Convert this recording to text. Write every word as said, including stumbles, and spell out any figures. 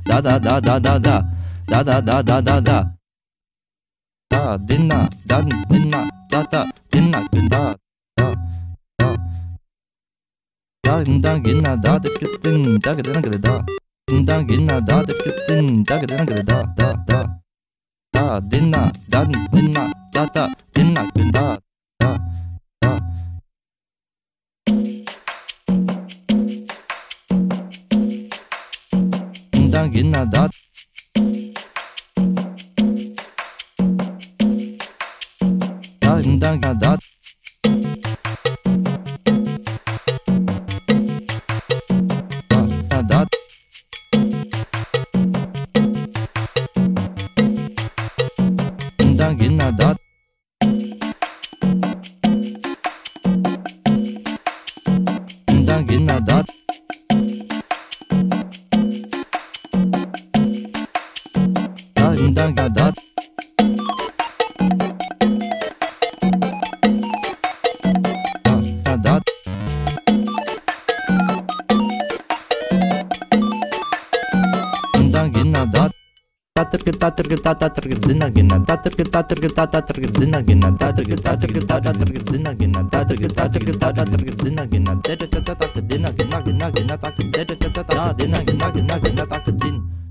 da da da da da da da da da da da da da dinna dan dinna da da dinna da da da da dinna ginna da da din da da da da dinna ginna da da din da da da da da da da dinna dan dinna da da dinna da da da dinna ginna da da da da da da ginna da da ginna da da da da ginna da tater tater tater tater dinna ginna tater tater tater tater dinna ginna tater tater tater tater dinna ginna tater tater tater tater dinna ginna tater tater tater dinna ginna ginna ginna tater tater tater dinna ginna ginna ginna tater din